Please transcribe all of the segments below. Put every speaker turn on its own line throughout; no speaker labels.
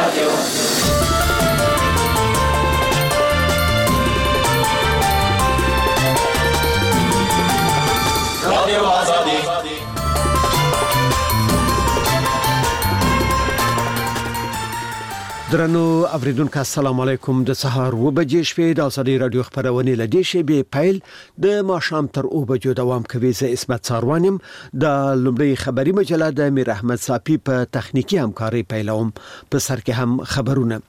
درنو اوریدونکو السلام علیکم. د سهار و بجې شپې د ازادي رادیو خبرونه لدې شی پیل د ماښام تر او بجو دوام کوي. زه اسمت ساروانم د لومړی خبري مجله د امیر احمد صافي په تخنیکی همکاري پیلوم. په سر کې هم خبرونه.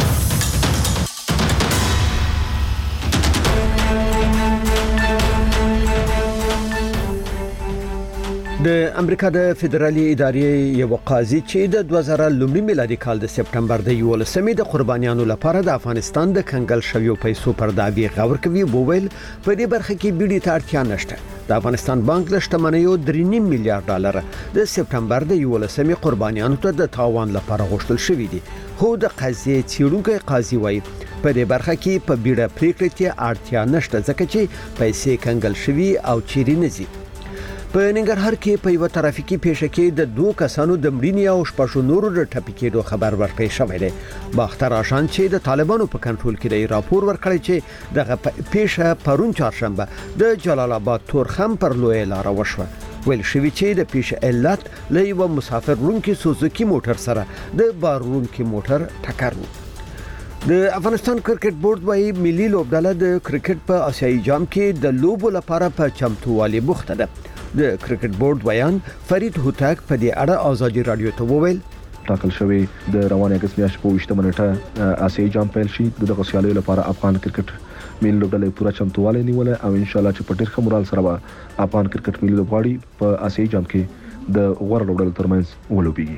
د امریکا د فدرالي ادارې یو قاضي چې د 2000 میلادي کال د سپټمبر د 11مې د قربانیانو لپاره د افغانستان د کنګل شویو پیسو پر دعوی غور کوي، وویل په دې برخه کې بیړۍ ته اړتیا نشته. د افغانستان بانک له شتمنیو 3.5 میلیارډ ډالر د سپټمبر د 11مې قربانیانو ته د تاوان لپاره غوښتل شوی دي. خو د قضیې څېړونکي قاضي وایي په دې برخه کې په بیړه پریکړې ته اړتیا نشته ځکه چې پیسې کنګل شوی او چیرې نه ځي. په ننګرهار کې په یو ترافیکي پیښه کې د 2 کسانو د مړینې او شپږ نورو د ټپي کېدو خبر ورکړی شوی دی. باختر آشان چې د طالبانو په کنټرول کې دی راپور ورکړی چې دغه پیښه پرون چهارشنبه د جلال آباد تورخم پر لوی لار وشوه. ویل شوی چې د پیښې علت له یو مسافر وړونکي سوزوکی موټر سره د بار وړونکي موټر ټکر و. د افغانستان کرکټ بورډ وايي ملي لوبډله د کرکټ په آسیایي جام کې د لوبو لپاره په چمتووالي بوخته ده. د کرکټ بورډ ویان فرید هوتک په دې اړه ازادي رادیو ته وویل
ټاکل شوی د رواني اگست میاشتې په 20 منټه آسیایي جام پیل شي. دغه سیالیو لپاره افغان کرکټ ملي لوبډله پوره چمتووالی نیولې او ان شاء الله چې په ډېر ښه مورال سره به افغان کرکټ ملي لوبغاړي په آسیایي جام کې د غوړ لوبډلو ترمنځ ولوبېږي.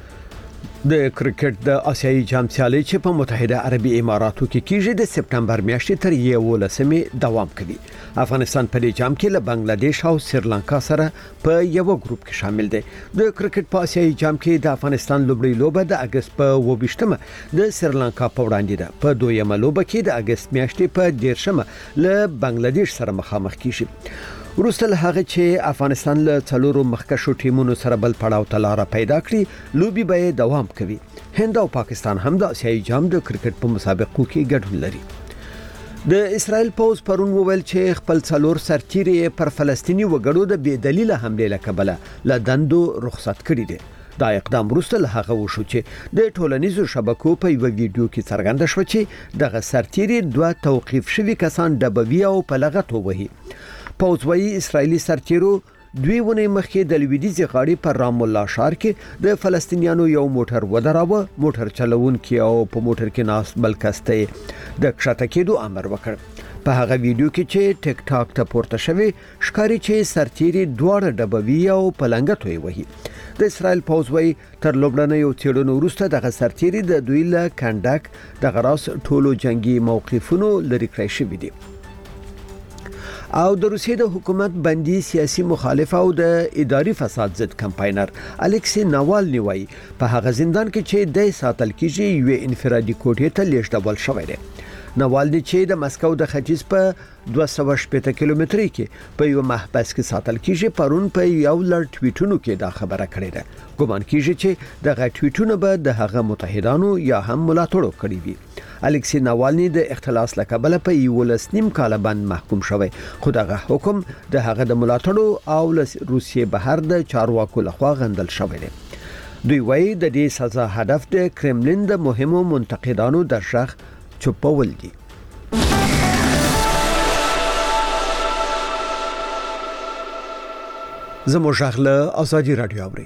د کرکټ د آسیایي جام سیالي چې په متحده عربي اماراتو کې کیږي د سپټمبر میاشتې تر 11مې دوام کوي. افغانستان په دې جام کې له بنگلاديش او سریلانکا سره په یو ګروپ کې شامل دی. د کرکټ په آسیایي جام کې د افغانستان لوبډلې لوبه د اگست په 28مه د سریلانکا په وړاندې ده. په دویمه لوبه کې د اگست میاشتې په 10مه له بنگلاديش سره مخامخ کیږي. وروسته هغه چې افغانستان له څلورو مخکښو ټیمونو سره بل پړاو ته لار پیدا کړی، لوبي به دوام کوي. هند او پاکستان هم د آسیایي جام د کرکټ په مسابقو کې ګډون لري. د اسرائیل پوز پرون وویل چې خپل څلور سرتیري پر فلسطینی وګړو د بې دلیل حمله لکبله لدندو رخصت کړي دي. دا اقدام وروسته هغه وشو چې د ټولنیزو شبکو په یو ویډیو کې څرګنده شو چې دغه سرتیري 2 توقیف شوي کسان ډبوي او په لغت ووهي. پوز وايي اسرایلی سرتیرو 2 ونې مخکې د لویدیځ غاړي پر رام الله ښار کې د فلسطینیانو یو موټر ودراوه. موټر چلوونکي او په موټر کې ناس بل کسته د کښته کېدو امر وکړ. په هغه ویډیو کې چې ټیک ټاک ته پورته شوی ښکاری چې سرتیري دواړه ډبوي او پلنګ توي وهي. د اسرائیل پوز وايي تر لوبډنې یو چېړنو وروسته دغه سرتیري د دوی له کندک د غراس ټولو جنگي موقفونو لري کړی شوی دي. او د روسیې د حکومت بندي سیاسي مخالف او د اداري فساد ضد کمپاینر الکسی ناوالنی وایي په هغه زندان کې چې د ساتل کېږي یو انفرادي کوټې ته لیږدول شوی دی. ناوالنی چې د مسکو د ختیځ په 280 کیلومتري کې په یو محبس کې ساتل کېږي، پرون په یو لړ ټویټونو کې دا خبره کړې ده. ګومان کېږي چې دغه ټویټونه به د هغه متحدانو یا هم ملاتړو کړی وي. الکسی ناوالنی د اختلاس لکبله په 11 کال باندې محکوم شوی، خو دغه حکم د هغه د ملاتړو او روسیې بهر د چارواکو لخوا غندل شوی دی. دوی وایي د دې سزا هدف د کرملین د مهمو منتقدانو د شخ چوپول دي. زموږ غله ازادي رادیو اوري.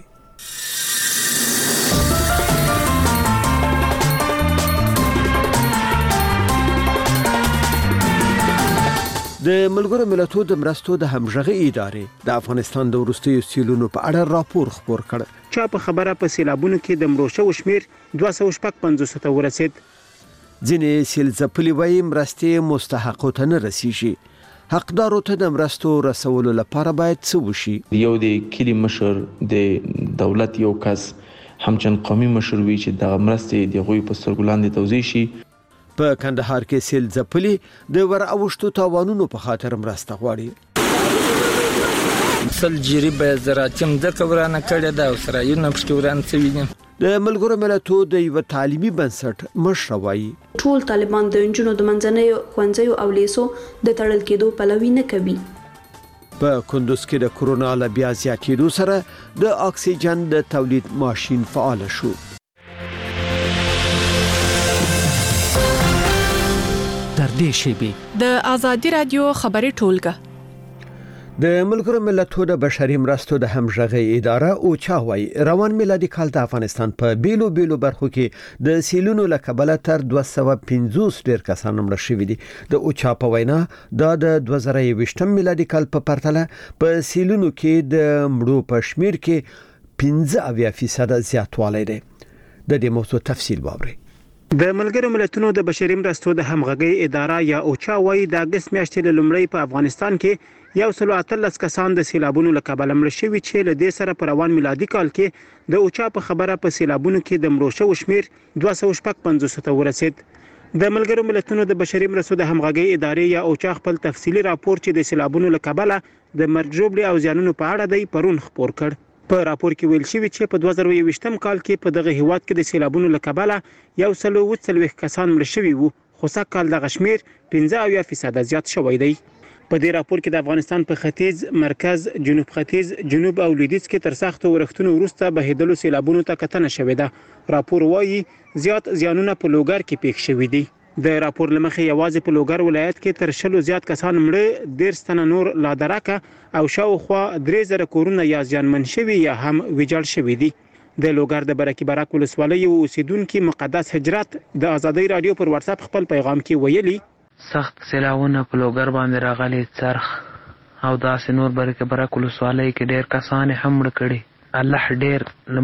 د ملګرو ملتونو د مرستو د همغږي ادارې د افغانستان د وروستیو سیلونو په اړه راپور خپور کړ.
چا په خبره په سیلابونو کې د مړو شوو شمیر 255 ته ورسید.
ځینې سیل ځپلي وایي مرستې مستحقو ته نه رسیږي. حقدارو ته د مرستو رسولو لپاره باید څه وشي.
یو د کلی مشر د دولت یو کس همچن قومي مشر وی چې د مرستې د غوي په سرګلاندې توزیع شي.
په کندهار کې سیل ځپلي د ور اوشتو تاوانونو په خاطر مرسته غواړي.
سل جریبه زراعتیم د کورانه کړه دا اسرائیل نه پښتوران څوي.
د ملګرو ملتونو د یو تعلیمي بنسټ مشر وایي
ټول طالبان د نجونو د منځنیو ښوونځیو او لیسو د تړل کېدو پلوي نه کوي.
په کندوز کې د کرونا له بیا زیاتېدو سره د اکسیجن د تولید ماشین فعال شو.
تر دې شیبې
د آزادي رادیو خبري ټولګه
د ملګرو ملتونو د بشري مرستو د همغږي اداره او چاوي روان میلادي کال د افغانستان په بیلو برخو کې د سیلونو له کبله تر 250 ډیر کسان مړه شوي دي. د اوچا په وینا د 2020 میلادي کال په پرتله په سیلونو کې د مړو په شمیر کې 15% زیاتوالی دی. د دې موضوع تفصیل واورئ.
د ملګرو ملتونو د بشري مرستو د همغږي اداره یا اوچا وايي د اگست میاشتې لومړی په افغانستان کې 113 کسان د سیلابونو له کبله مړه شوي چې له دې سره پر روان میلادي کال کې د اوچا په خبره په سیلابونو کې د مړو شوو شمیر 255 ته ورسید. د ملګرو ملتونو د بشري مرستو د همغږي ادارې یا اوچا خپل تفصیلی راپور چې د سیلابونو له کبله د مرګ ژوبلې او زیانونو په اړه دی پرون خپور کړ. په راپور کې ویل شوی چې په 2020 کال کې په دغه هیواد کې د سیلابونو له کبله 140 کسان مړه شوي وو، خو سږ کال دغه شمیر 15% زیات شوی دی. په دې راپور کې د افغانستان په ختیځ، مرکز، جنوب ختیځ، جنوب او لویدیځ کې تر سختو ورښتونو وروسته بهیدلو سیلابونو ته کتنه شوې ده. راپور وایي زیات زیانونه په لوګر کې پیښ شوي دي. د راپور لمخې یوازې په لوګر ولایت کې تر 100 زیات کسان مړه، 13 تنه نور لا درکه او شاوخوا 3000 کورونه یا زیانمن شوي یا هم ویجاړ شوي دي. د لوګر د برکي برک ولسوالۍ اوسیدونکو مقدس هجرت د آزادۍ رادیو پر واتس اپ خپل پیغام کې ویلي
سخت سیلاونه په لوګر باندې راغلي، څرخ او داسې نور برکي برک ولسوالۍ کې ډېر کسان هم مړه کړي. الله ډېر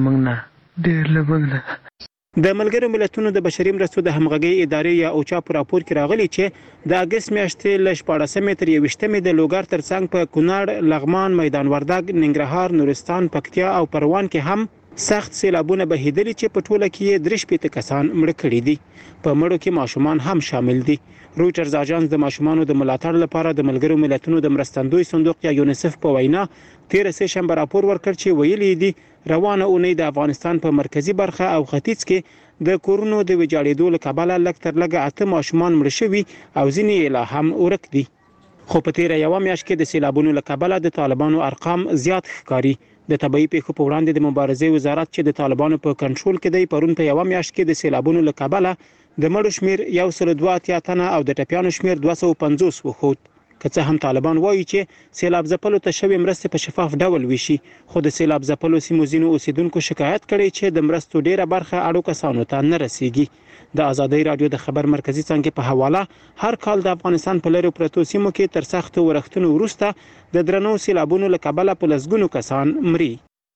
لمنګ نه
د ملګرو ملتونو د بشري مرستو د همغږي ادارې یا اوچا په راپور کې راغلي چې د اگست میاشتې له 14 تر 21 د لوګر ترڅنګ په کونړ، لغمان، میدان وردګ، ننګرهار، نورستان، پکتیا او پروان کې هم سخت سیلابونه بهیدلي چې په ټوله کې 3 کسان مړه کړي دي. په مړو کې ماشومان هم شامل دي. رويټرز اژانس د ماشومانو د ملاتړ لپاره د ملګرو ملتونو د مرستندوی صندوق یا یونیسف په وینا 13 شنبه راپور ورکړ چې ویلي دي روانه اونۍ د افغانستان په مرکزی برخه او ختیځ کې د کورونو د ویجاړېدو له کبله لږ تر لږه 8 ماشومان مړه شوي او ځینې لا هم ورک دي. خو په تیره یوه میاشت کې د سیلابونو له کبله د طالبانو ارقام زیات ښکاري. د طبيعي پیښو په وړاندې د مبارزې وزارت چې د طالبانو په کنټرول کې دی پرون په یوه میاشت کې د سیلابونو له کبله د مړو شمیر 102 تنه او د ټپیانو شمیر 250 وخوت. که څه هم طالبان وایي چې سیلاب ځپلو ته شوی مرستې په شفاف ډول ویشي، خو د سیلاب ځپلو سیمو ځینو اوسیدونکو شکایت کړی چې د مرستو ډیره برخه اړو کسانو ته نه رسیږي. د آزادۍ رادیو د خبر مرکزی څنګه په حواله هر کال د افغانستان په لری پروتو سیمو کې تر سختو ورښتونو وروسته د درنو سیلابونو له کبله په لسګونو کسان مري.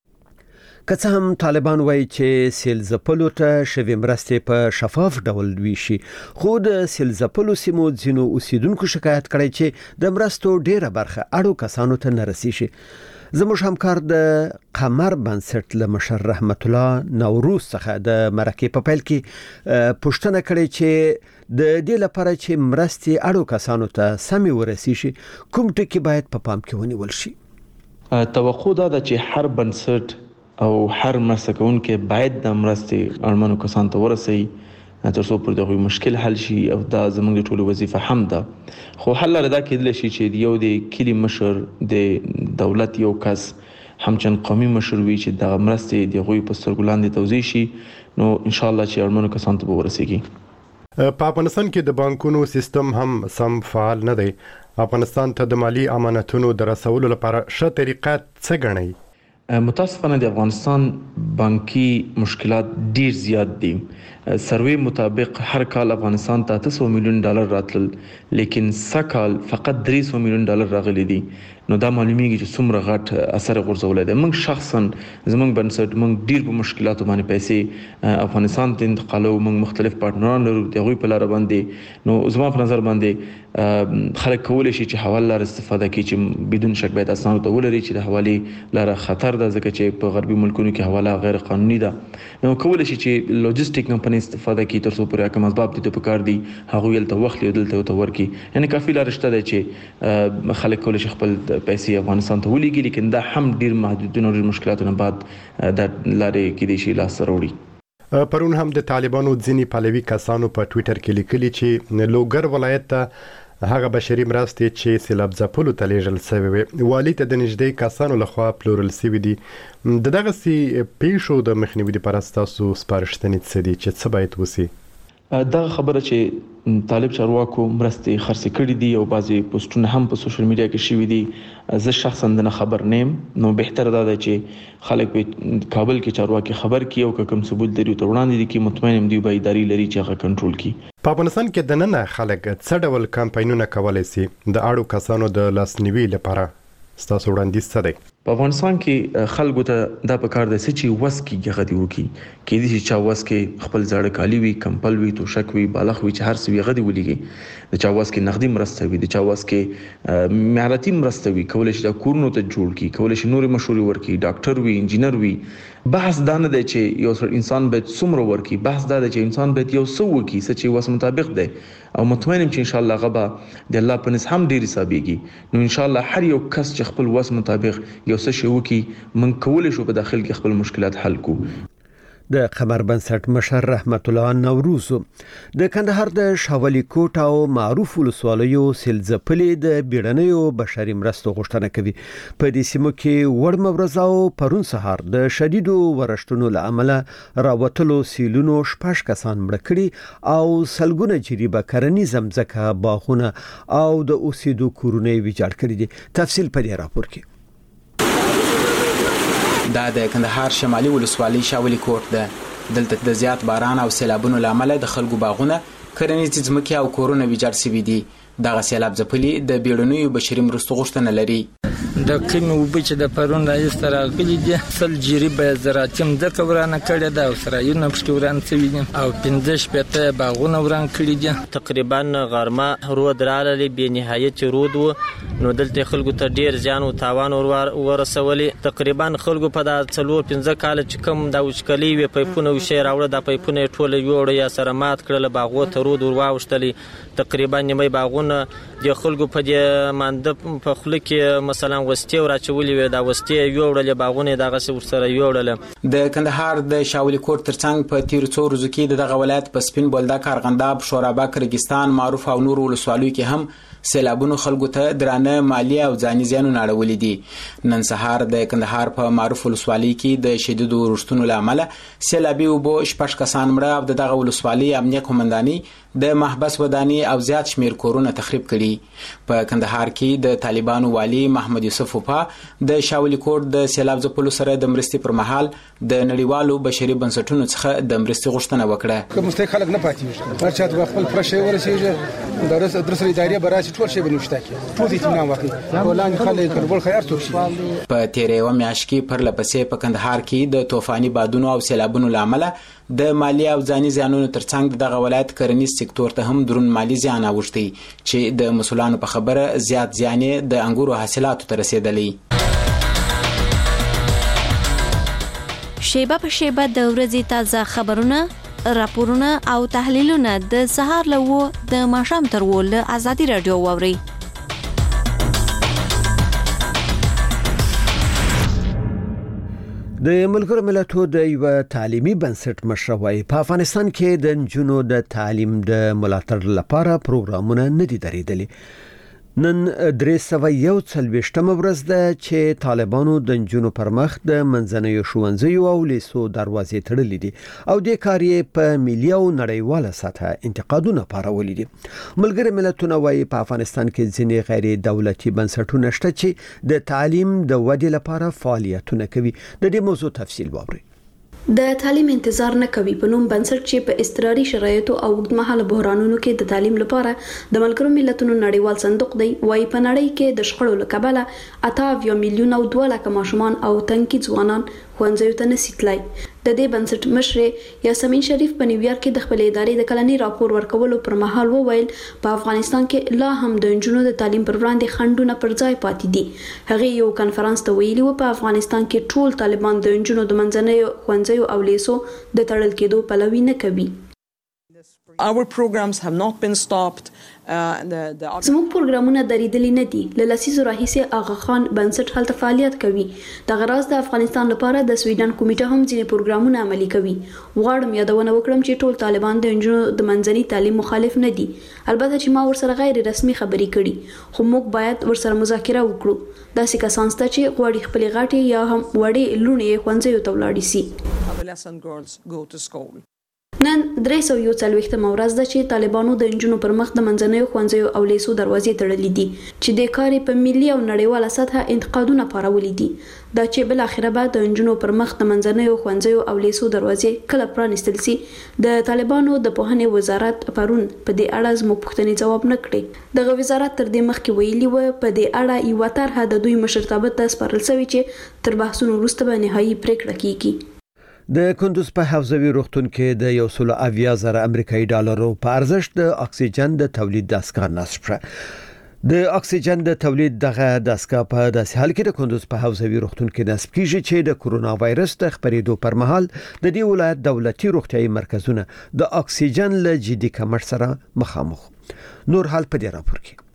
که څه هم طالبان وایي چې سیل ځپلو ته شوی مرستې په شفاف ډول ویشي، خو د سیل ځپلو سیمو ځینو اوسیدونکو شکایت کړی چې د مرستو ډیره برخه اړو کسانو ته نه رسیږي. زموږ همکار د قمر بنسټ له مشر رحمت الله نوروز څخه د مرکې په پیل کې پوښتنه کړې چې د دې لپاره چې مرستې اړو کسانو ته سمې ورسیږي کوم ټکي باید په پام کې ونیول شي.
توقع دا چې هر بنسټ او هر مرسته کوونکی باید د مرستې اړمنو کسانو ته ورسوي تر څو پر دغه مشکل حل شي او دا زموږ د ټولو وظیفه هم ده. خو حل لري دا کېدلی شي چې یو د کلی مشر د دولت یو کس همچن قومي مشر وي چې د مرستې د غوي په سترګو لاندې توزیع شي، نو ان شاء الله چې اړمنو کسانو ته ورسیږي.
په افغانستان کې د بانکونو سیستم هم سم فعال نه دی. افغانستان ته د مالی امانتونو د رسولو لپاره ښه طریقه څه ګڼئ؟
متاسفانه د افغانستان بانکي مشکلات ډیر زیات دي. سروې مطابق هر کال افغانستان ته $800 میلیون راتلل، لیکن سکال فقط $300 میلیون راغلي دي. نو دا معلومیږي چې څومره غټ اثر غورځولای دی. موږ شخصا زموږ بنسټ موږ ډیر په مشکلاتو باندې پیسې افغانستان ته انتقالو، موږ مختلف پارتنران لرو د غوي په لار باندې. نو زما په نظر باندې خلک کولای شي چې حواله لار استفاده کوي چې بدون شک باید اسانه ته ولري چې د حوالې لار خطر ده، ځکه چې په غربي ملکونو کې حواله غیر قانوني ده. نو کولای شي چې لوجستیک کمپنۍ نه استفاده کوي تر څو پورې کوم اسباب دي په کار دي هغه یل ته وخت لیدل ته ورکی یعنی کافي لار شته چې خلک کول شي خپل پیسې افغانستان ته ولېږي لیکن دا هم ډیر محدودونه او مشکلاتونه بعد د لارې کې دي شي لاس وروړي
پرون هم د طالبانو ځینی پالوي کسانو په ټوئیټر کې لیکلي چې لوګر ولایت ته هغه بشري مرستې چې سیلاب ځپلو ته لیږل شوې وي والي ته د نږدې کسانو لخوا پلورل شوي دي د دغسې پیښو د مخنیوي لپاره ستاسو سپارښتنې څه دي چې څه باید وشي
دا خبره چې طالب چارواکو مرستې خرڅ کړي دي او بعضي پوسټونه هم په سوشل میډیا کې شوي دي زه شخصا نه خبر نیم نو بهتره ده چې خلک په کابل کې چارواکي خبر کړي او کوم ثبوت لري ته وړاندې دي چې مطمئن دي به اداري لري چې هغه کنټرول کړي
په افغانستان کې د نن خلک څه ډول کمپاینونه کولای شي د اړو کسانو د لاسنیوي لپاره ستاسو وړاندیز څه دی
په افغانستان کې خلکو ته دا په کار دی چې وس کې غدي وکي کې دي چې چا وس کې خپل ځاړه کالی وي کمپل وي توشک وي بالغ وي چې هر څه وي غدي ولېږي د چا وس کې نقدي مرسته وي د چا وس کې معیاراتي مرسته وي کولای شي د کورونو ته جوړ کی کولای شي نور مشورې ورکي ډاکټر وي انجینر وي بحث دا نه دی چې یو انسان باید څومره ورکي بحث دا دی چې انسان باید یو څه وکي چې وس مطابق دی او مطمئنم چې ان شاء الله غبا د الله په نس هم ډیر حسابيږي نو ان شاء الله هر یو کس چې خپل وس مطابق یو څه شو کی من کولای شو په داخل کې خپل مشکلات حل کو
د قمر بنسټ مشر رحمت الله نوروز د کندهار د شاولی کوټ او معروف ولسوالیو سلځپلې د بیړنیو بشري مرستو غوښتنه کوي په دې سیمو کې وړم ورځاو پرون سهار د شدیدو ورشتونو لامل راوتلو سیلونو شپږ کسان مړ کړي او سلګونه جریبه کرنی زمزکه باغونه او د اوسېدو کورونه ویجاړ کړي دي تفصیل په دې راپور کې
دا د کندهار شمالي ولسوالۍ شاولی کوټ ده دلته د زیات باران او سیلابونو لامل د خلکو باغونه کرنیزې ځمکې او کورونه ویجاړ شوي دي دغه سیلاب ځپلي د بیړنیو بشري مرستو غوښتنه لري
د قیمه وبې چې د پرون راځي راغلي دي سل جریبه زراعتي مځکه ورانه کړې ده او سرایونه پکې وران شوي دي او 15 شپېته باغونه وران کړي دي
تقریبا غرمه رود راغلی بې نهایت رود و نو دلته خلکو ته ډیر زیان او تاوان ورسولي تقریبا خلکو په د 4-15 کال چې کوم د وشکلي وي پایپونه وشي راوړه د پایپونه ټوله یوړ یا سره مات کړل باغو ته رود ورواوشتلی تقریبا نیمه باغونه د خلکو په دې مانده په خله کې مثلا وستي او راچولې وي دا وستي یوړل باغونه دغه سره یوړل
د کندهار د شاولی کوټ ترڅنګ په تیر څو ورځو کې دغه ولایت په سپین بولدک ارغنداب شورابک ریګستان معروف او نور ولسوالیو کې هم سیلابونو خلکو ته درانه مالی او ځاني زیانونه اړولې دي نن سهار د کندهار په معروف ولسوالۍ کې د شدیدو ورشتونو لامل سیلابي وبو شپږ کسان مړه او دغه ولسوالۍ امنیه قومنداني د محبس وداني او زیات شمیر کورونه تخریب کړي په کندهار کې د طالبانو والی محمد یوسف وفا د شاولی کوټ د سیلاب ځپلو سره د مرستې پر مهال د نړیوالو بشري بنسټونو څخه د مرستې غوښتنه وکړه
کوم مستحق خلک نه پاتې هر چا خپل پرشه ورسېږي درس اداري براشي ټول شی بنوشته کې ټول اطمینان وکړي ولان خلک کړبل خیر څوک شي
په تیرې و میاشت کې پر لپسې په کندهار کې د طوفاني بادونو او سیلابونو لامل د مالی او ځاني زیانونو ترڅنګ دغه ولایت کرنیز سکتور ته هم درون مالی زیان اوښتی چې د مسولانو په خبره زیات زیان د انګورو حاصلاتو ته رسیدلی
شیبه په شیبه د ورځې تازه خبرونه راپورونه او تحلیلونه د سهار له د ماښام تر له آزادي رادیو واوري
د ملګرو ملتونو د یو تعلیمي بنسټ مشر وايي په افغانستان کې د نجونو د تعلیم د ملاتړ لپاره پروګرامونه نه دي درېدلي نن 341 ورځ ده چې طالبانو د نجونو پر مخ د منځنیو ښوونځیو او لیسو دروازې تړلې دي او د کاریې په ملي او نړیواله سطحه انتقادونه پارولې دي ملګري ملتونه وايي په افغانستان کې ځینې غیر دولتي بنسټونه شته چې د تعلیم د ودې لپاره فعالیتونه کوي د دې موضوع تفصیل واورئ
د تعلیم انتظار نه کوي په نوم بنسټ چې په اضطراري شرایطو او اوږدمهاله بحرانونو کې د تعلیم لپاره د ملګرو ملتونو نړیوال صندوق دی وايي په نړۍ کې د شخړو له کبله 8 میلیون او 2 لک ماشومان او تنکي ځوانان ښوونځیو ته نشي تلای د دې بنسټ مشر یاسمین شریف په نیویارک کې د خپل ادارې د کلني راپور ورکولو پر مهال وویل په افغانستان کې لا هم د نجونو د تعلیم پر وړاندې خنډونه پر ځای پاتې دي هغه یو کانفرنس ته ویلي و په افغانستان کې ټول طالبان د نجونو د منځنیو ښوونځیو او لیسو د تړل کېدو پلوي نه کوي
Our programs have not been stopped.
زموږ پروګرامونه درېدلي نه دي. له لسیزو راهیسې آغا خان بنسټ هلته فعالیت کوي. د غراز د افغانستان لپاره د سویډن کمیټه هم ځینې پروګرامونه عملي کوي. غواړم یادونه وکړم چې ټول طالبان د نجونو د منځني تعلیم مخالف نه دي. البته چې ما ورسره غیر رسمي خبرې کړي، خو موږ باید ورسره مذاکره وکړو. داسې کسان شته چې غواړي خپلې غاټې یا هم وړې لوڼې ښوونځیو ته ولاړې سي.
Adolescent girls go to school.
نن 341 ورځ ده چې طالبانو د نجونو پر مخ د منځنیو ښوونځیو او لیسو دروازې تړلې دي چې د کار په ملي او نړیواله سطحه انتقادونه پارولي دي. دا چې بل اخره بعد د نجونو پر مخ د منځنیو ښوونځیو او لیسو دروازې کله پرانیستل سي، د طالبانو د پوهنې وزارت پرون په دې اړه زموږ پوښتنې جواب نه کړي. دغه وزارت تر دې مخکې ویلي و په دې اړه یو طرحه د دوی مشرتابه ته سپارل شوې چې تر بحثونو وروسته به نهایي پریکړه کیږي.
د کندوز په حوزوي روغتون کې د 170,000 امریکایي ډالرو په ارزښت د اکسیجن د تولید دستګاه نصب شوه. د اکسیجن د تولید دغه دستګاه په داسې حال کې د کندوز په حوزوي روغتون کې نصب کیږي چې د کورونا وایرس د خپرېدو پر مهال د دې ولایت دولتي روغتيایي مرکزونه د اکسیجن له جدي کمښت سره مخامخ. نور حال په دې راپور کې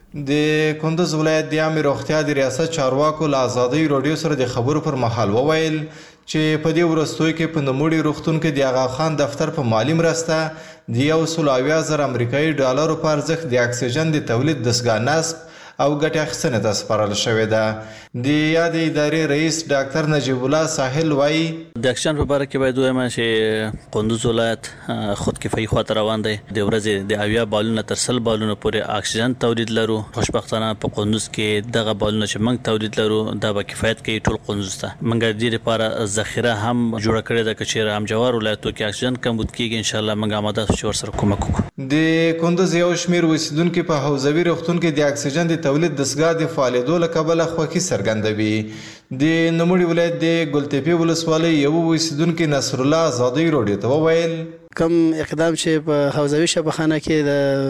د کندوز ولایت د عامه روغتیا د ریاست چارواکو له آزادۍ رادیو سره د خبرو پر مهال وویل چې په دې ورستوي کې په نموړي روغتون کې د آغا خان دفتر په مالی مرسته د 170,000 امریکایي ډالرو په ارزښت د اکسیجن د تولید دستګاه نصب او ګټه اخیستنې ته سپارل شوې ده. د یادې ادارې رئیس ډاکټر نجیب الله ساحل وایي
د اکسیجن په اړه کې باید وایم چې کندوز ولایت خودکفایي خواته روان دی. د ورځې د 80 بالونه تر 100 بالونه پورې اکسیجن تولید لرو. خوشبختانه په کندوز کې دغه بالونه چې موږ تولید لرو دا به کفایت کوي ټول کندوز ته. موږ د دې لپاره ذخیره هم جوړه کړې ده چې هم جوار ولایتو کې اکسیجن کمبود کیږي. ان شاء الله موږ آماده یو چې ورسره کومک وکړو.
د کندوز یو شمیر اوسیدونکو په حوزوي روغتون کې د اکسیجن د تولید دستګاه د فعالیدو له کبله خوښي څرګندوي. د نوموړي ولایت د ګلتپې ولسوالۍ یو اوسیدونکو نصر الله آزادۍ رادیو ته وویل
کوم اقدام چې په حوزوي شبخانه کې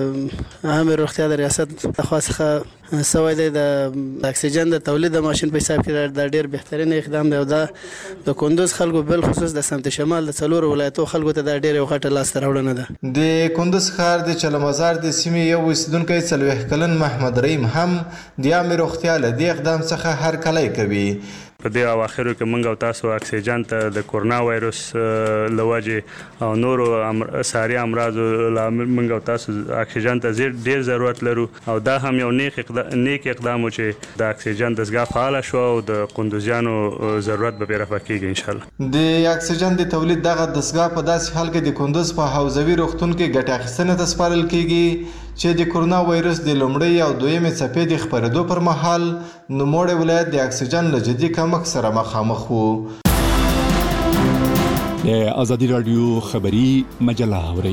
د عامه روغتیا د ریاست لخوا څخه سوی دی د اکسیجن د تولید د ماشین په حساب کې د ډیر بهترین اقدام دی او دا د کندوز خلکو بل خصوص د سمت شمال د څلور ولایتو خلکو ته د ډیر یو غټه لاسته راوړنه ده.
د کندوز ښار د چلمزار د سیمې یو اوسیدونکی 40 کلن محمد رحیم هم د عامه روغتیا له دې اقدام څخه هرکلی کوي.
په دې اواخرو کې موږ او تاسو اکسیجن ته د کورونا وایرس لوجه او نورو ساري امراض لامل موږ او تاسو اکسیجن ته ډیر ضرورت لرو او دا هم یو نیک اقدام و چې د اکسیجن دستګاه فعال شو او د کندوزیانو ضرورت به رفع کیږي ان شاء الله.
د اکسیجن د تولید دغه دستګاه په داسې حال کې د کندوز په حوزوي روغتون کې ګټه اخیستنې ته سپارل کیږي چې د کورونا وایرس د لومړۍ او دویمې څپې د خپرېدو پر مهال نوموړی ولایت د اکسیجن له جدي کمښت سره مخامخ و.
د ازادي رادیو خبری مجله اورئ.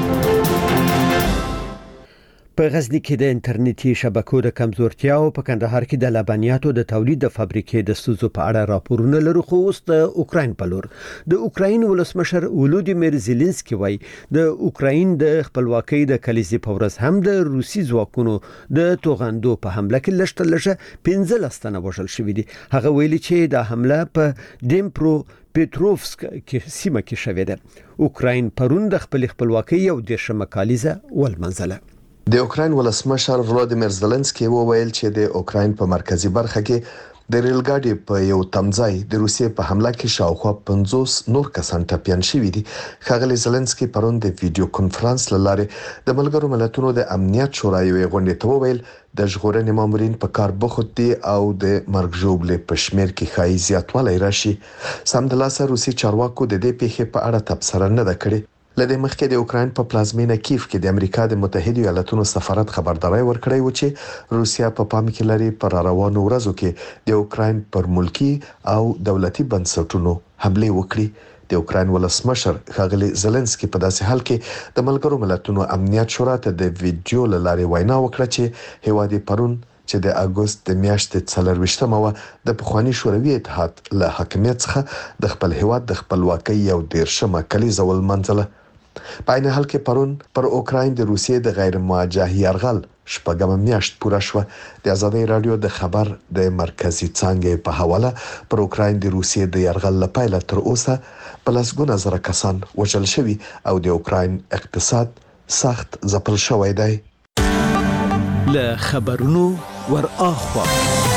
په غزنی کې د انټرنیټي شبکو د کمزورتیا او په کندهار کې د لبنیاتو د تولید د فابریکې د ستونزو په اړه راپورونه لرو. خو اوس د اوکراین په لور د اوکراین ولسمشر ولودیمیر زيلنسکي وایي د اوکراین د خپلواکۍ د کلیزې په ورځ هم د روسي ځواکونو د توغندو په حمله کې لږه 15 تنه وژل شوي دي. هغه ویلي چې د حمله په ډیمپرو پټروفسک کې سیمه کې شوې ده. اوکراین پرون د خپلواکۍ او د شمکالیزه ولمنځله.
د اوکراین ولسمشر ولودیمیر زيلنسکي وویل چې د اوکراین په مرکزی برخه کې د ریل ګاډي په یو تمځای د روسیې په حمله کې شاوخوا 50 نور کسان ټپيان شوي دي. ښاغلي زيلنسکي پرون د ویډیو کانفرنس لاره د ملګرو ملتونو د امنیت شورا یوې غونډې ته وویل د ژغورنې مامورین په کار بوخت دي او د مرګ ژوبلې په شمیر کې ښایي زیاتوالی راشي. سمدلاسه روسي چارواکو د دې پیښې په اړه تبصره نه ده کړې. لدې مخکې د اوکراین په پلازمینه کیف کې د امریکا د متحده ایالاتونو سفارت خبرداري ورکړی و چې روسیا په پام کې لري پر روانو ورځو کې د اوکراین پر ملکی او دولتي بنسټونو حمله وکړي. د اوکراین ولسمشر ښاغلي زيلنسکي په داسې حال کې د ملګرو ملتونو امنیت شورا ته د ویډیو لارې وینا وکړه چې هیواد پرون چې د اگست د میاشتې 24مه د پخوانی شوروي اتحاد له حاکمیت څخه د خپل هیواد د خپلواکۍ یو 13مه کلیزه ولمنځله. په عین حال کې پرون پر اوکراین د روسیې د غیر مواجه یرغل شپږم میاشت پوره شوه. د آزادۍ رادیو د خبر د مرکزی څانګې په حواله پر اوکراین د روسیې د یرغل لپاره تر اوسه په لسګونه زره کسان وژل شوي او د اوکراین اقتصاد سخت ځپل شوی دی.
له خبرونو ور اخوا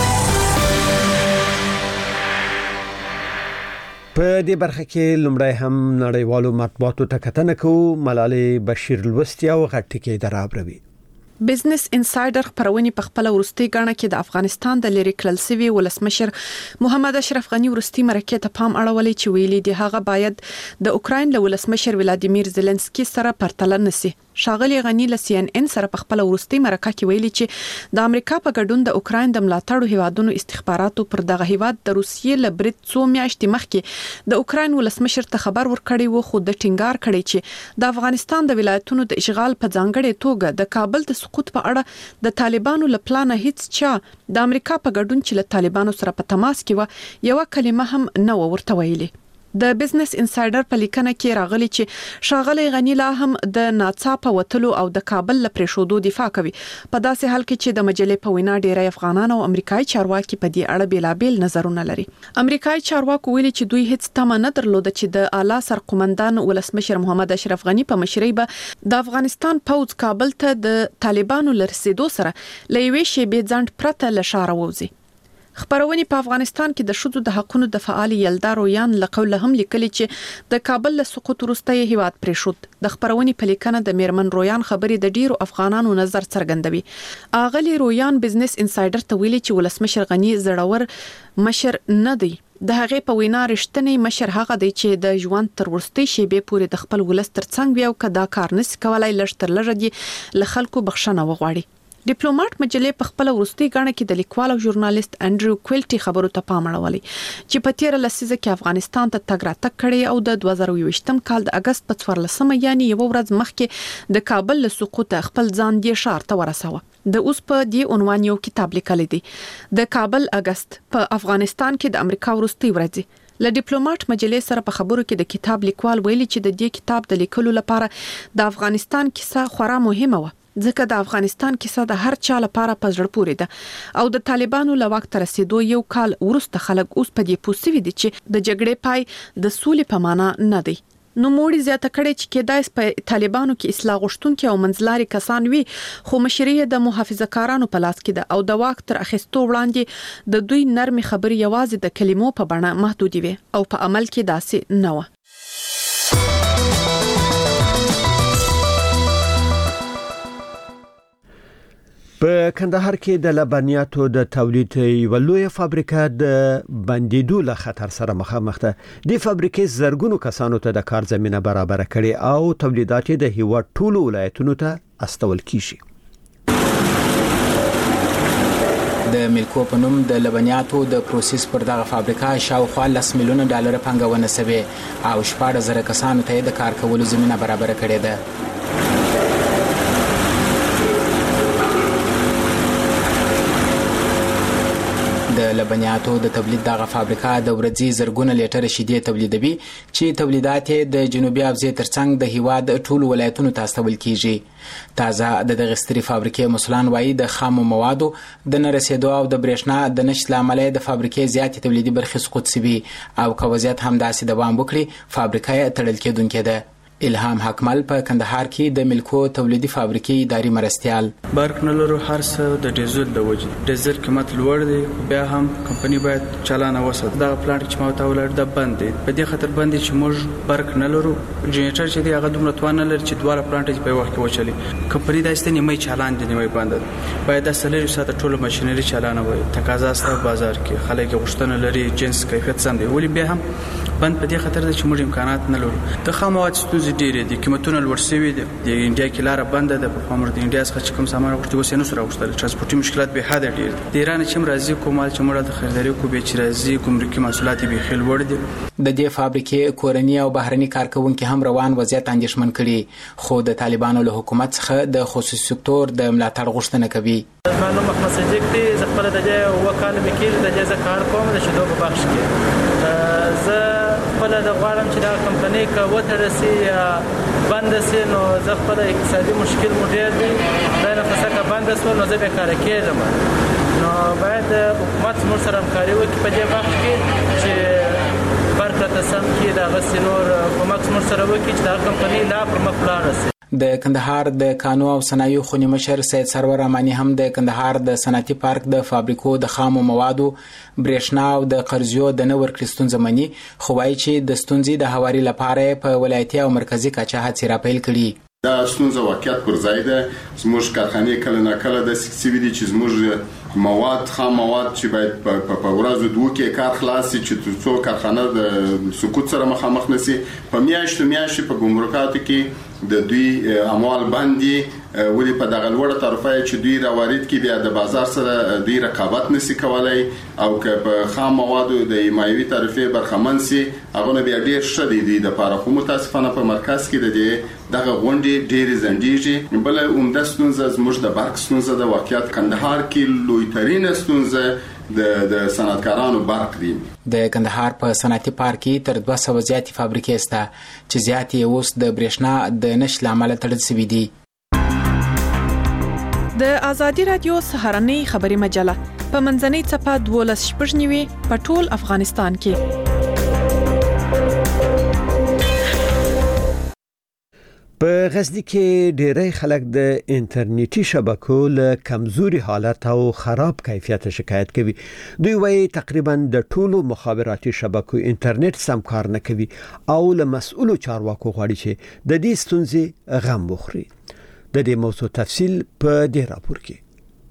په دې برخه کې لومړی هم نړیوالو مطبوعاتو ته کتنه کوو. ملالۍ بشیر لوستي او غټکې درابروي.
بزنس انسایډر خبرونه په خپل ورستي غاڼه کې د افغانستان د لری کړل سوي ولسمشر محمد اشرف غنی ورستي مرکه ته پام اړولې چې ویلي دی هغه باید د اوکراین له ولسمشر ولادیمیر زيلنسکي سره پرتله نسی. شاغلی غنی له سی ان ان سره په خپل ورستي مرکه کې ویلي چې د امریکا په ګډون د اوکراین د ملاتړو هیوادونو استخباراتو پر دغه هیواد د روسیې له برید څو میاشتې مخکې د اوکراین ولسمشر ته خبر ورکړی و، خو د ټینګار کړی چې د افغانستان د ولایتونو د اشغال په ځانګړې توګه د کابل د سقوط په اړه د طالبانو له پلانه هیڅ چا د امریکا په ګډون چې له طالبانو سره په تماس کې و یو کلمه هم نه ورته ویلي. د بزنس انسایډر په لیکنه کې راغلي چې شاغلی غنی لا هم د ناڅاپه وتلو او د کابل لپاره شودو دفاع کوي، په داسې حال کې چې د مجلې په وینا ډیری افغانان او امریکایي چارواکي په دې اړه بیلابیل نظرونه لري. امریکایي چارواکو ویلي چې دوی هیڅ تمه نه درلوده چې د اعلی سرقومندان ولسمشر محمد اشرف غنی په مشرۍ به د افغانستان پوځ کابل ته د طالبانو لرسېدو سره لېوي شی به ځند پرته لشاره ووزي. خبرونه په افغانستان کې د شذو د حقونو د فعال یلدا رویان لقوله هم لیکلي چې د کابل له سقوط وروسته هیواد پرې شود. د خبرونه په لیکنه د میرمن رویان خبرې د ډیرو افغانانو نظر څرګندوي. اغلی رویان بزنس انسایډر ته ویلي چې ولسمشر غنی زړور مشر نه دی. د هغه په وینا رښتینی مشر هغه دی چې د ژوند تر ورستي شیبې پورې د خپل ولست تر څنګ وي او کدا کار نس کولای لږ تر لږه دی له خلکو بخښنه وغواړي. ډیپلوماټ مجلې په خپل ورستي غاڼه کې د لیکوال او ژورنالیست انډریو کویلټي خبرو ته پام اړولي چې په تیر لسیزه کې افغانستان ته تګ راتګ کړي او د 2023م کال د اگست په 14 یعنی یو ورځ مخکې د کابل له سقوط خپل ځان دی شار ته ورساوه. د اوس په دې عنوان یو کتاب لیکل دي د کابل اگست په افغانستان کې د امریکا ورستي ورځي. له ډیپلوماټ مجلې سره په خبرو کې د کتاب لیکوال ویلي چې د دې کتاب د لیکلو لپاره د افغانستان کیسه خورا مهمه و، ځکه د افغانستان کیسه د هر چا لپاره په زړه پورې ده او د طالبانو له وخت رسیدو یو کال وروسته خلک اوس په دې پوسوي دي چې د جګړې پای د سولې په معنا نه دی. نو موړي زیاته کړي چې کېدای په طالبانو کې اصلاح غوښتونکي او منځلاري کسان وي، خو مشرۍ د محافظه‌کارانو په لاس کې ده او د وخت تر اخیستو وړاندې د دوی نرمي خبرې یوازې د کلمو په بڼه محدودې وي او په عمل کې داسې نه و.
په کندهار کې د لبنیاتو د تولید یو لوی فابریکه د بندیدو له خطر سره مخامخ ده. د فابریکې زرګونو کسانو ته د کار زمينه برابر کړي او تولیدات د هیواد ټولو ولایتونو ته استول کیږي.
د ملکو په نوم د لبنیاتو د پروسس پر دغه فابریکه شاوخوا 10 میلیونه ډالر پانګونه شوه او 14,000 کسانو ته د کار کولو زمينه برابر کړې ده. د لبنیاتو د تولید دغه فابریکه د ورځې زرګونه لیټر شیدې تولیدوي چې تولیدات د جنوبي افزې ترڅنګ د هیواد ټولو ولایتونو ته استول کیږي. تازه د دغه ستري فابریکې مسولان وایي د خامو موادو د نرسېدو او د برېښنا د نشټ لامل د فابریکې زیاتې تولیدي برخې سقوط شوي او که وضعیت هم داسې دوام وکړي فابریکه تړل کېدونکې ده. الهام حکمل په کندهار کې د ملکو تولیدي فابریکې اداري مرستيال.
برق نه لرو، هر څه د ډیزل د وجې ډیزل قیمت لوړ دی، بیا هم کمپنی باید چالانه وساتي. دا پلانټ چې ما ته ولر د بند دی، په دې خاطر بند چې موږ برق نه لرو، جنریټر چې دی هغه دومره توان نه لري چې دواړه پلانټ په وخت کې وچلي. کمپنی دا ستنې مې چالان دي نیمه بند ده، باید د سلری ساته ټول ماشينري چالانه وي. تقاضا ست بازار کې خلک غوښتنه لري، جنس کیفیت سم دی، ولی بیا هم بند په دې خاطر چې موږ امکانات نه لرو. د خاموات ستونزې ډېرې دي، قیمتونه لوړ شوي دي. د انډیا کې لار بنده ده، په خامر د انډیا څخه چې کوم سامان غوښتي وسه نه سره غوښتل، ترانسپورتي مشکلات به حد ډېر دي. د ایران چې مرزي کومال چې موږ د خریداري کو به چې راځي ګمرکي محصولات به خل وړ دي.
د دې فابریکې کورنی او بهرني کارکونکو هم روان وضعیت اندېښمن کړي، خو د طالبانو له حکومت څخه د خصوصي سکتور د ملاتړ غوښتنه کوي.
معلومه محمد صدیق دی، ز خپل د وکاله وکیل د جزا کار کوم د شدو په بخش کې. زه خپل د غواړم چې دا کمپنۍ که وتړل سي یا بند سي نو زه خپل اقتصادي مشکل مو ډېر دی دا نه پسه که بند شول نو زه بېکاره کېږم نو باید حکومت زموږ سره همکاري وکړي په دې وخت کې چې برق راته سم کړي د هغسې نور کومک زموږ سره وکړي چې دا کمپنۍ لا پر مخ ولاړه سي.
د کندهار د کانو او صنایعو خونی مشر سید سرور امانی هم د کندهار د صنعتي پارک د فابریکو د خامو موادو برېښنا او د قرضیو د نه ورکړې ستونزه مني خو وایي چې د ستونزې د هواري لپاره په ولایتي او مرکزي کچه هڅې راپیل کړي.
دا ستونزه واقعیت پر ځای ده. زموږ کارخانې کله ناکله داسې سوي دي چې زموږ مواد خام مواد چې باید په ورځو دوه کې کار خلاص شي چې څو کارخانه د سقوط سره مخامخ نشي. په میاشتو په ګمرکاتو کې د دوی اموال باندې ولې په دغه لوړه طرفه چې دوی راوارد کې بیا د بازار سره دوی رقابت نشي کولای او که په خام موادو د ایمایوي طرفه برخمن سي هغه نه بیا ډیر شدي دي د پاره خو متاسفانه په مرکز کې دغه غونډې ډېرې زندېږي. بل عمده ستونزه زموږ د برق ستونزه د واقعیت کندهار کې لویترین ستونزه د صنعتکارانو برق دي.
د کندهار په صنعتي پارک کې تر 200 زیاتې فابریکې شته چې زیاتې اوس د برېښنا د نشت لامل تړل شوي دي.
د ازادي رادیو سهارنۍ خبري مجله په منځنۍ څپه 12:09 په ټول افغانستان کې.
په غزنی کې ډېری خلک د انټرنیټي شبکو له کمزوري حالت او خراب کیفیت شکایت کوي. دوی وايي تقریبا د ټولو مخابراتي شبکو انټرنیټ سم کار نه کوي او له مسؤلو چارواکو غواړي چې د دې ستونزې غم وخوري. د دې موضوع تفصیل په دې راپور کې.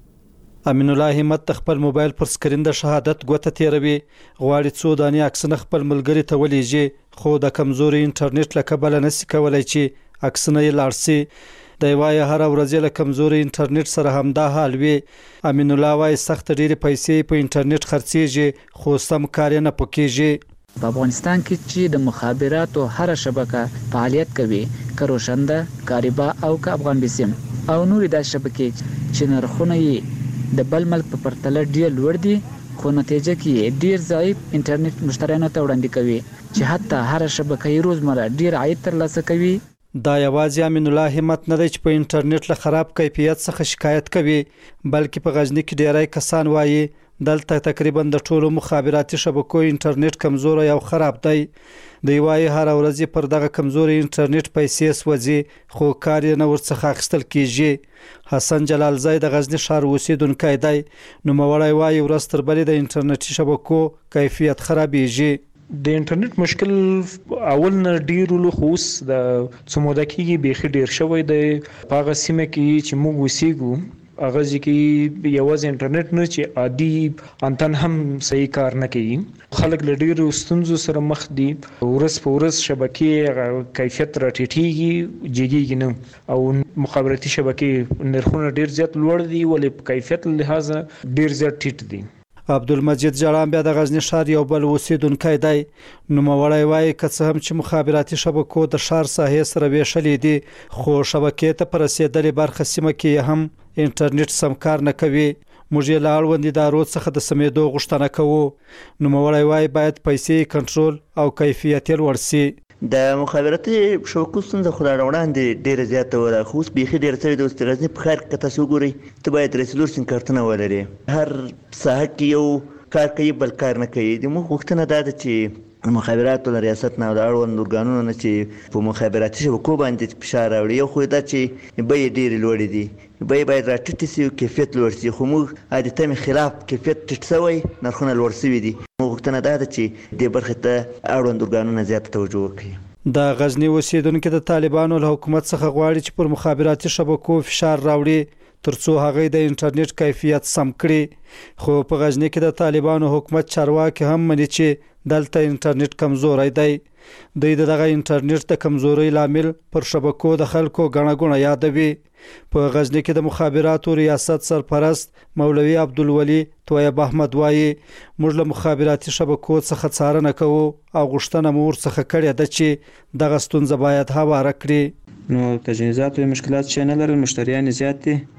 امین الله همت خپل موبایل پر سکرین د شهادت غوته تیروي غواړي څو دانې عکسونه خپل ملګری ته ولېږي خو د کمزوري انټرنیټ له کبله نشي کولای چې عکسونه یې لاړسي. د وای هر ورځ له کمزوري انټرنیټ سره هم دا حال وي. امین الله وای سخت ډېری پیسې په انټرنیټ خرڅيږي خو سم کار نه پکېږي.
په افغانستان کې چې د مخابراتو هر شبکه فعالیت کوي کروشنده کاریبا او که افغان بیسیم او نورې د شبکې چې نرخونه یې د بل ملک په پرتله ډېر لوړ دي خو نتیجه کې ډېر ضعیف انټرنیټ مشتریانو ته وړاندې کوي چې حتی هر شبکه یې روزمره ډېر عاید ترلاسه کوي.
دا یوازې امین الله همت نه دی چې په انټرنیټ له خراب کیفیت څخه شکایت کوي بلکې په غزنی کې ډېری کسان وایي دلته تقریبا د ټولو مخابراتي شبکو انټرنیټ کمزور او خراب دی. دی وایي هر ورځ پر دغه کمزوري انټرنیټ پیسې سوځي خو کار نه ورڅخه اخیستل کیږي. حسن جلال زای د غزنی ښار اوسیدونکی دی. نو موړی وایي ورځ تر بلې د انټرنیټي شبکو کیفیت خرابېږي.
د انټرنیټ مشکل اول نه ډیر له خوس د څومره کېږي بيخي ډیر شوی دی په هغه سیمه کې چې موږ وسیګو هغه ځکه یوازې انټرنیټ نه چې عادي انتن هم صحیح کار نه کوي. خلک له ډیرو ستونزو سره مخ دي. ورځ په ورځ شبکې کیفیت راټیټېږي جګېږي نه او مخابراتي شبکې نرخونه ډیر زیات لوړ دي ولې په کیفیت لحاظ ډیر زیات ټیټ دي.
عبدالمجید جړان بیا د غزنی ښار یو بل اوسیدونکی دی. نو موړی وایي که څه هم چې مخابراتي شبکو د ښار ساحې سره ویشلې دي خو شبکې ته پر رسېدلې برخه سیمه کې هم انټرنیټ سم کار نه کوي. موږ یې له اړوند ادارو څخه د سمېدو غوښتنه کوو. نو موړی وایي باید پیسې کنټرول او کیفیت یې لوړ سي.
د مخابراتي شبکو ستونزه خو وړاندې ډېره زیاته وه خو اوس بیخي ډېره سوې ده. اوس د غزني په ښار کې که تاسو وګورئ ته باید 3 سیم کارتونه ولرې. هر ساحه کې یو کار کوي بل کار نه کوي. د موږ غوښتنه دا ده چې مخابراتو له ریاست نه او د اړوند ارګانونو نه چې په مخابراتي شبکو باندې فشار راوړي. یو خو دا چې بیې ډېرې لوړې دي بیې باید راټیټې شي او کیفیت لوړ شي خو موږ عادتاً خلاف کیفیت ټیټ شوی نرخونه لوړ شوي دي. موږ غوښتنه دا ده چې دې برخې ته اړوند ارګانونه زیاته توجه وکړي.
د غزنی اوسیدونکو د طالبانو له حکومت څخه غواړي چې پر مخابراتي شبکو فشار راوړي ترڅو هغه د انټرنیټ کیفیت سم کړي. خو په غزنی کې د طالبانو حکومت چارواکي هم مني چې دلته انټرنیټ کمزوري دی. دوی دغه انټرنیټ د کمزوري لامل پر شبکو د خلکو غڼه غونه یادوي. په غزنی کې د مخابراتو ریاست سرپرست مولوي عبدالولي طیب احمد وایي موږ له مخابراتي شبکو څخه څارنه کوو او غوښتنه مو ورڅخه کړې ده چې دغه ستونزه باید هواره کړي.
نو تجهیزات او مشکلات چې نه لرل مشتریان زیات دي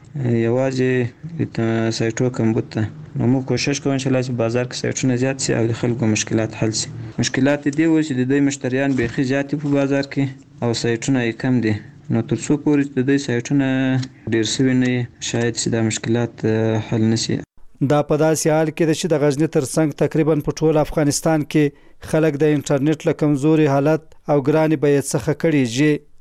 یوازې سایټو کمبود ته نو موږ کوشش کوو چې بازار کې سایټونه زیات شي او د خلکو مشکلات حل شي. مشکلات دي و چې د مشتریان بیخي زیات په بازار کې او سایټونه یې کم دي، نو تر څو پورې د دې سایټونه ډیر شوي نه شاید چې دا مشکلات حل نشي.
دا په داسې حال کې چې د غزنی ترڅنګ تقریبا په ټول افغانستان کې خلک د انټرنیټ له کمزوري حالت او ګراني بیې څخه کړي